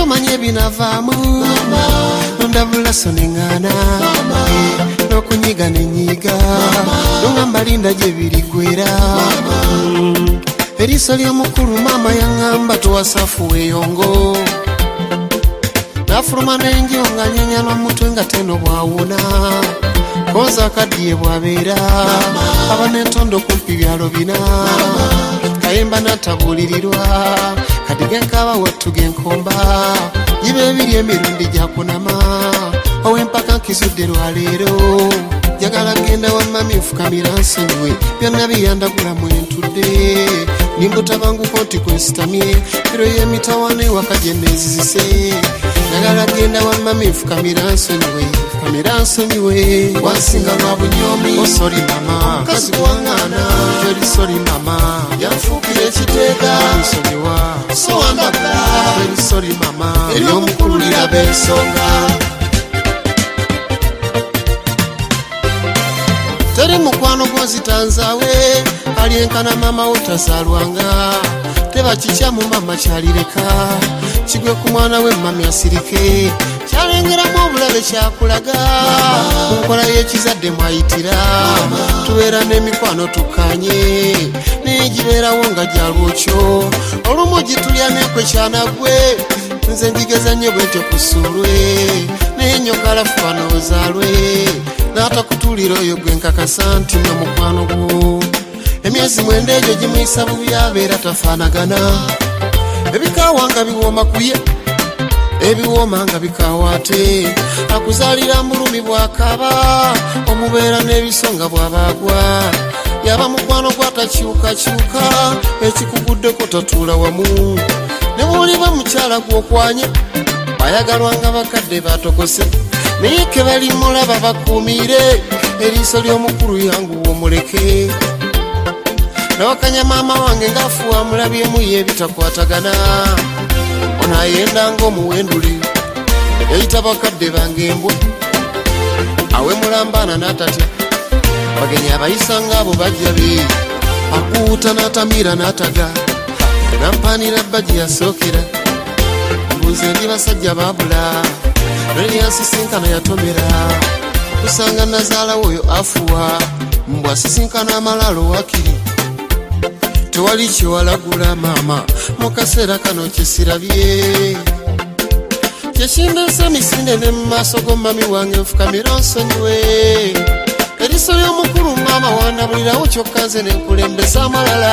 tomanye binavaamu ndabula sonengana n'okunyiga nenyiga nongamba linda gye birigwera eriiso ly'omukulu maama yaŋŋamba towasafu weeyongo nafuluma n'enjonga nyenya n'omutwe nga teno bwawuna koza akaddiye bwabeera aba n'entondo kumpi byalo bina kayimba n'atabuulirirwa kadiga enkaba wattu genkomba giba ebiri emirundi gyakunama ow'empaka nkizudde lwaleero jagala genda wa mami nfukamira nsonyiwe byonna biyandagula mwentudde nimbutabanguko nti kwesitamye ero y'emitawaana ewaka gye neezizise jagala genda wa mami nfukamira nsonyiwe fukamira nsonyiwe wansinga lwa bunyomi osori mama kazi kuwaŋŋaana tori sori mama yanfuukira ekiteeka nsonyiwa so wandagula tori sori mama ery'omukulu liraba ensonga teri mukwano gwozitanzawe alyenkana mama utazalwanga teba kikyamu mama kyalireka kigwe ku mwana we mami asirike kyalengeramu obulabe kyakulaga munkola y'ekizadde mwayitira tubeera n'emikwano tukanye negibeerawo nga gyalwokyo olumu gitulya nekwe kyanagwe nze ndigeza nnyo bwentyo kusulwe nenyokalafu banoozalwe n'atakutulira oyo gwe nkakasa nti n'omukwano gwo emyezi 9 egyo gimuyisa bubi abeera tafaanagana ebikaawa nga biwooma kuye ebiwooma nga bikaawa ate akuzaalira mbulumi bw'akaba omubeera n'ebisonga bw'abaagwa yaba mukwano gwatakyukakyuka ekikuguddeko tatuula wamu ne bw'oliba mukyala gw'okwanye bayagalwanga bakadde batokose naye ke balimulaba bakuumire eriiso ly'omukulu yanguwa omuleke nawakanya maama wange ng'afuwa mulabyemu ye ebitakwatagana ono ayenda ng'omuwendule yayita bakadde bange embwa awe mulambaana n'atatya bagenyi abayisa ng'abo bajja be akuuta n'atamiira n'ataga nampaanira bbaji yasookera mbuuze ndi basajja baabula nolyansisinkana yatomera kusanga nazaalawo oyo afuwa mbw asisinkana amalaalo wakiri tewali kyewalagula maama mu kaseera kano kyesirabye kyekindesa misinde ne mu maaso g'omumami wange nfukamira nsonyiwe eriiso ly'omukulu maama wandabulirawo kyokka nze nenkulembesa amalala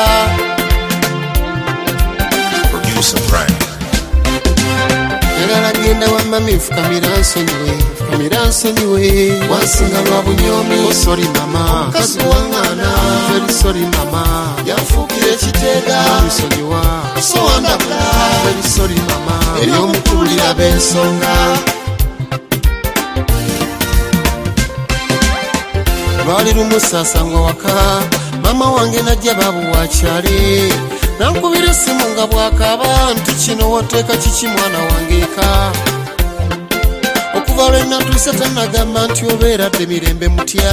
njagala genda wa mami nfukamira nsonyiwe wansinga lwa bunyomi osori mama kazi kuwaŋŋaana tori sori mama yanfuukira ekiteega nsonyiwa so wandabula tori sori mama ery'omukulu liraba ensonga lwali lumusasangwa waka mama wange najja babuwakyale nankubira essimu nga bw'akaaba nti kino woteeka kiki mwana wange eka okuva lwe natuuse tannagamba nti obeeradde mirembe mutya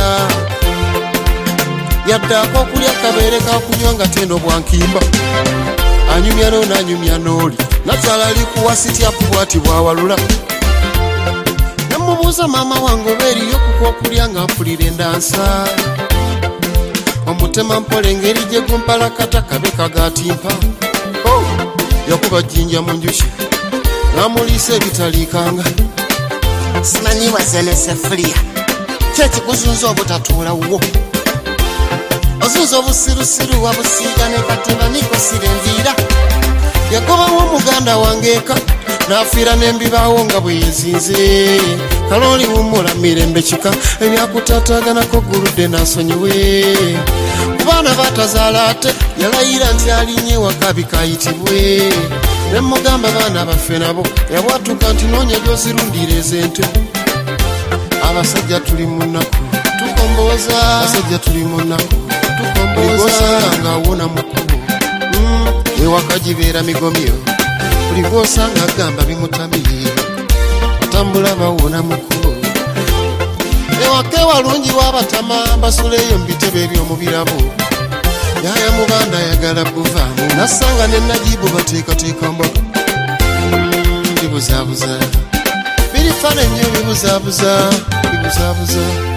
yaddaako okulya akabeere kakunywa nga teno bwankimba anyumya n'ono anyumya n'oli nakyala ali kuwa sityapu bw'ati bw'awalula nemubuuza maama wange oba eriyo kuka okulya nga mpulira endansa omutema mpola engeri gye gumpalakata kabe kagatimpa yakuba jjinja mu njuki n'amuliisa ebitaliikanga simanyiwaze ne sefuliya kyekikuzunza obutatuulawo ozunza obusirusiru wabusiiga ne kateba nikosira enviira yagobawo omuganda wange eka n'afiira n'embibaawo nga bwe yezinze kalooli wumula mirembe kika ebyakutaataganako guludde n'asonyiwe ku baana batazaala ate yalayira nti alinye waka bikayitibwe ne mugamba baana baffe nabo yabwatuka nti noonya gy'ozirundira ez'ente abasajja tuli mu nnaku tukombooza abasajja tuli mu nnaku tukombooza nga awona mu kkubo ewaka gibeera migomyo buli gw'osanga agamba bimutamiye atambula bawona mu kkubo ewaka ewalungi w'abatama basuleeyo mu bitebe eby'omu birabo yaya mubanda ayagala buvaamu nasanga ne nagibu bateekateeka mbaga bibuzaabuza birifana nnyo bibuzaabuza